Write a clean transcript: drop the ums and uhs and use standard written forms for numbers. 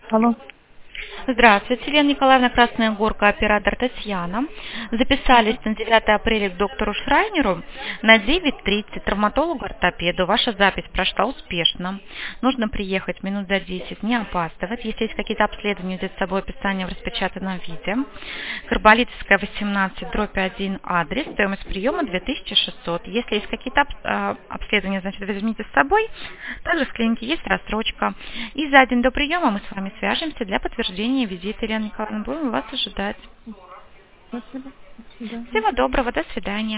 Алло. Здравствуйте, Елена Николаевна, Красная Горка, оператор Татьяна. Записались на 9 апреля к доктору Шрайнеру на 9:30, травматологу-ортопеду. Ваша запись прошла успешно. Нужно приехать минут за 10, не опаздывать. Если есть какие-то обследования, взять с собой описание в распечатанном виде. Горболитовская, 18/1, адрес, стоимость приема 2600. Если есть какие-то обследования, значит, возьмите с собой. Также в клинике есть рассрочка. И за день до приема мы с вами свяжемся для подтверждения визита. Елена Николаевна, будем вас ожидать. Спасибо. До свидания. Всего доброго, до свидания.